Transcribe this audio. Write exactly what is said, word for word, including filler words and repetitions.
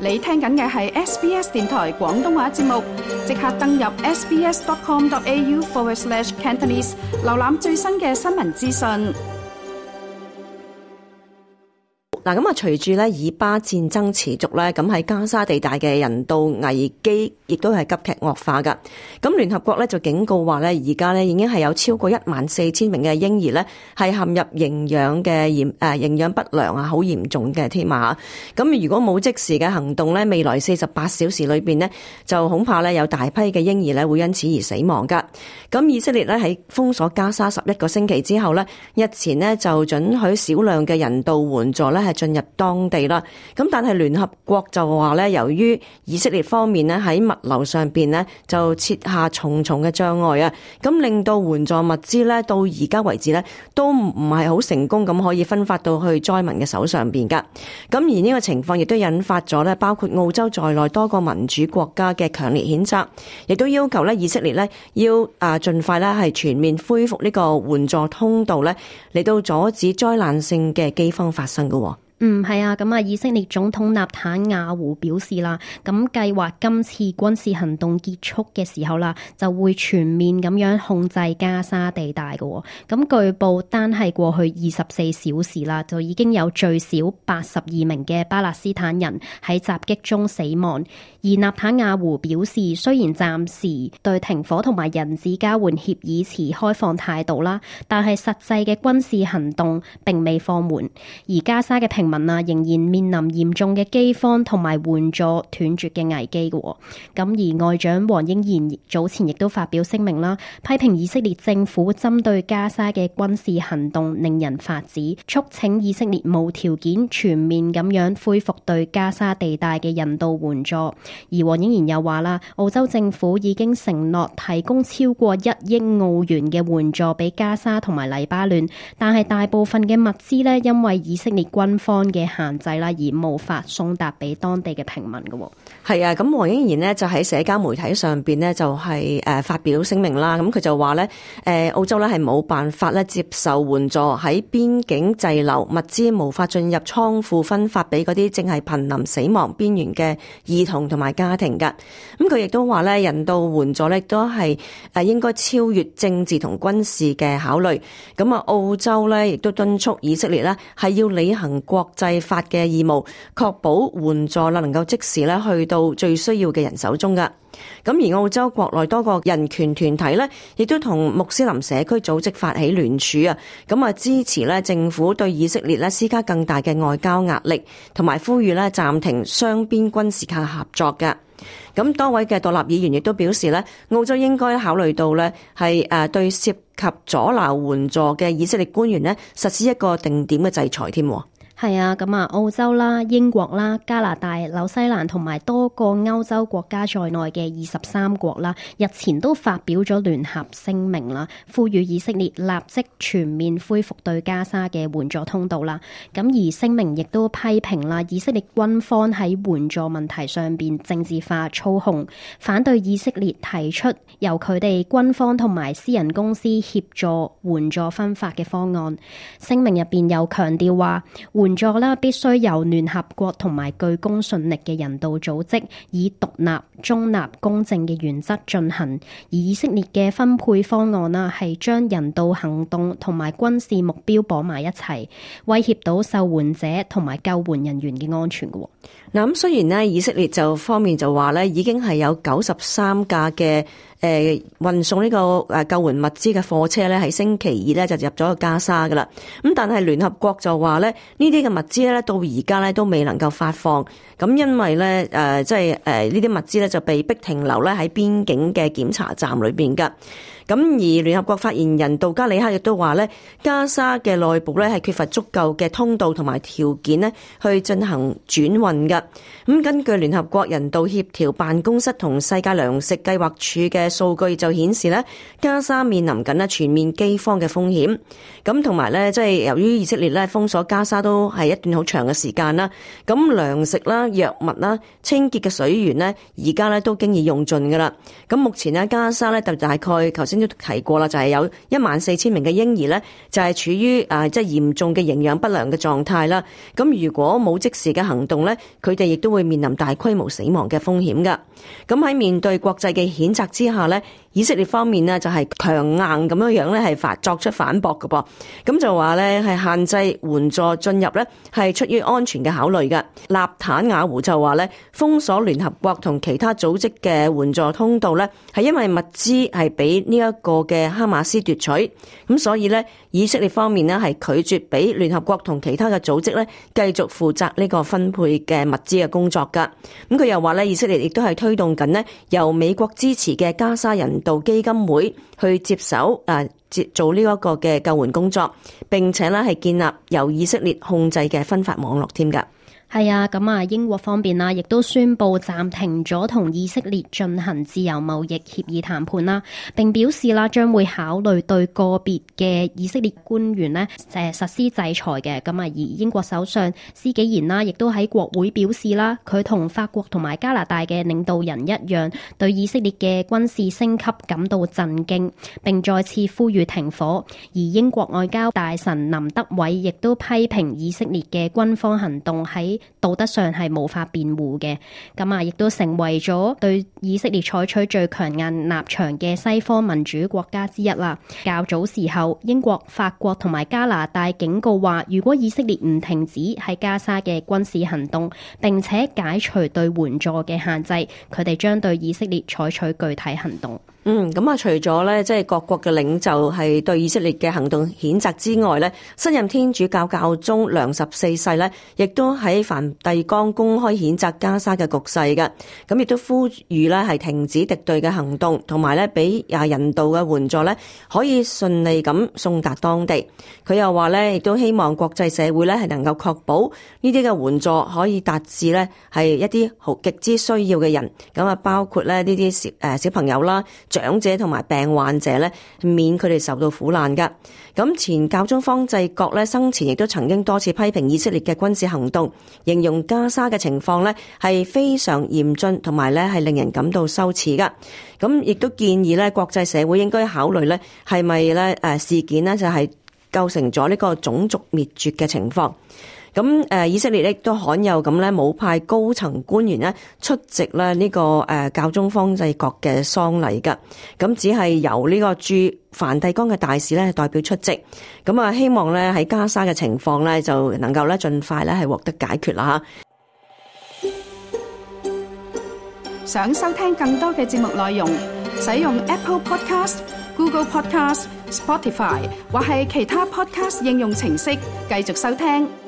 你聽緊嘅係 S B S 電台廣東話節目，即刻登入 sbs.com.au forward slash Cantonese， 瀏覽最新嘅新聞資訊。 嗱，咁啊，隨住咧以巴戰爭持續咧，咁喺加沙地帶嘅人道危機亦都係急劇惡化噶。咁聯合國咧就警告話咧，而家咧已經係有超過一萬四千名嘅嬰兒咧係陷入營養嘅嚴誒營養不良啊，好嚴重嘅添啊！咁如果冇即時嘅行動咧，未來四十八小時裏邊呢，就恐怕咧有大批嘅嬰兒咧會因此而死亡噶。咁以色列咧喺封鎖加沙十一個星期之後咧，日前呢就准許少量嘅人道援助咧係進入當地啦，咁但係聯合國就話咧，由於以色列方面咧喺物流上邊咧就設下重重嘅障礙啊，咁令到援助物資咧到而家為止咧都唔係好成功咁可以分發到去災民嘅手上邊噶。咁而呢個情況亦都引發咗咧包括澳洲在內多個民主國家嘅強烈譴責，亦都要求咧以色列咧要啊盡快咧係全面恢復呢個援助通道咧嚟到阻止災難性嘅饑荒發生噶。 嗯，係啊，咁啊，以色列總統納坦雅胡表示啦，咁計劃今次軍事行動結束嘅時候啦，就會全面咁樣控制加沙地帶嘅。咁據報單係過去二十四小時啦，就已經有最少八十二名嘅巴勒斯坦人喺襲擊中死亡。而納坦雅胡表示，雖然暫時對停火同埋人質交換協議持開放態度啦，但係實際嘅軍事行動並未放緩，而加沙嘅平民啊，仍然面臨嚴重嘅饑荒同埋援助斷絕嘅危機嘅。咁而外長黃英賢早前亦都發表聲明啦，批評以色列政府針對加沙嘅軍事行動令人髮指，促請以色列無條件全面咁樣恢復對加沙地帶嘅人道援助。而黃英賢又話啦，澳洲政府已經承諾提供超過一億澳元嘅援助俾加沙同埋黎巴嫩，但係大部分嘅物資呢，因為以色列軍方嘅限制啦，而無法送達俾當地嘅平民嘅。 係啊，咁黃英賢呢就喺社交媒體上邊呢就係誒發表聲明啦。咁佢就話咧，誒澳洲咧係冇辦法咧接受援助喺邊境滯留物資無法進入倉庫分發俾嗰啲正係瀕臨死亡邊緣嘅兒童同埋家庭噶。咁佢亦都話咧，人道援助咧都係誒應該超越政治同軍事嘅考慮。咁啊，澳洲咧亦都敦促以色列咧係要履行國際法嘅義務，確保援助啦能夠即時咧去到最需要嘅人手中噶。咁而澳洲國內多個人權團體咧，亦都同穆斯林社區組織發起聯署啊，咁啊支持咧政府對以色列咧施加更大嘅外交壓力，同埋呼籲咧暫停雙邊軍事嘅合作噶。咁多位嘅獨立議員亦都表示咧，澳洲應該考慮到咧係誒對涉及阻撓援助嘅以色列官員咧實施一個定點嘅制裁添。 係啊，咁啊，澳洲啦、英國啦、加拿大、紐西蘭同埋多個歐洲國家在內嘅二十三國啦，日前都發表咗聯合聲明啦，呼籲以色列立即全面恢復對加沙嘅援助通道啦。咁而聲明亦都批評啦，以色列軍方喺援助問題上邊政治化操控，反對以色列提出由佢哋軍方同埋私人公司協助援助分發嘅方案。聲明入邊又強調話，援助啦，必須由聯合國同埋具公信力嘅人道組織以獨立、中立、公正嘅原則進行。而以色列嘅分配方案啦，係將人道行動同埋軍事目標綁埋一齊，威脅到受援者同埋救援人員嘅安全嘅。 嗱，咁雖然呢，以色列就方面就話咧，已經係有九十三架嘅誒運送呢個誒救援物資嘅貨車咧，喺星期二咧就入咗個加沙噶啦。咁但係聯合國就話咧，呢啲嘅物資咧到而家咧都未能夠發放。咁因為咧誒即係誒呢啲物資咧就被逼停留咧喺邊境嘅檢查站裏邊噶。咁而聯合國發言人杜加里克亦都話咧，加沙嘅內部咧係缺乏足夠嘅通道同埋條件咧去進行轉運噶。咁根據聯合國人道協調辦公室同世界糧食計劃署嘅數據就顯示咧，加沙面臨緊咧全面饑荒嘅風險。咁同埋咧，即係由於以色列咧封鎖加沙都係一段好長嘅時間啦，咁糧食啦、藥物啦、清潔嘅水源咧，而家咧都經已用盡噶啦。咁目前咧加沙咧就大概頭先先都提過啦，就係有一萬四千名嘅嬰兒咧，就係處於誒即係嚴重嘅營養不良嘅狀態啦。咁如果冇即時嘅行動咧，佢哋亦都會面臨大規模死亡嘅風險噶。咁喺面對國際嘅譴責之下咧，以色列方面呢就係強硬咁樣樣咧係發作出反駁嘅噃。咁就話咧係限制援助進入咧係出於安全嘅考慮嘅。納坦雅胡就話咧封鎖聯合國同其他組織嘅援助通道咧係因為物資係俾呢一個嘅哈馬斯奪取，咁所以咧以色列方面呢係拒絕俾聯合國同其他嘅組織咧繼續負責呢個分配嘅物資嘅工作噶。咁佢又話咧以色列亦都係推動緊呢由美國支持嘅加沙人道基金會去接手誒接做呢一個嘅救援工作，並且咧係建立由以色列控制嘅分發網絡添噶。 係啊，咁啊，英國方面啦，亦都宣布暫停咗同以色列進行自由貿易協議談判啦，並表示啦將會考慮對個別嘅以色列官員呢誒實施制裁嘅。咁啊，而英國首相施紀賢啦，亦都喺國會表示啦，佢同法國同埋加拿大嘅領導人一樣，對以色列嘅軍事升級感到震驚，並再次呼籲停火。而英國外交大臣林德偉亦都批評以色列嘅軍方行動喺道德上係無法辯護嘅，咁啊，亦都成為咗對以色列採取最強硬立場嘅西方民主國家之一啦。較早時候，英國、法國同埋加拿大警告話，如果以色列唔停止喺加沙嘅軍事行動，並且解除對援助嘅限制，佢哋將對以色列採取具體行動。 嗯，咁啊，除咗咧，即係各國嘅領袖係對以色列嘅行動譴責之外咧，新任天主教教宗良十四世咧，亦都喺梵蒂岡公開譴責加沙嘅局勢嘅，咁亦都呼籲咧係停止敵對嘅行動，同埋咧俾啊人道嘅援助咧可以順利咁送達當地。佢又話咧，亦都希望國際社會咧係能夠確保呢啲嘅援助可以達至咧係一啲好極之需要嘅人，咁啊包括咧呢啲小誒小朋友啦、長者同埋病患者咧，免佢哋受到苦難噶。咁前教宗方濟各咧生前亦都曾經多次批評以色列嘅軍事行動，形容加沙嘅情況咧係非常嚴峻，同埋咧係令人感到羞恥噶。咁亦都建議咧國際社會應該考慮咧係咪咧誒事件咧就係構成咗呢個種族滅絕嘅情況。咁誒，以色列亦都罕有咁咧，冇派高層官員咧出席咧呢個誒教宗方濟各嘅喪禮噶。咁只係由呢個駐梵蒂岡嘅大使咧代表出席。咁啊，希望咧喺加沙嘅情況咧就能夠咧盡快咧係獲得解決啦嚇。 想收聽更多嘅節目內容，使用 Apple Podcast、Google Podcast、Spotify 或係其他 Podcast 應用程式繼續收聽。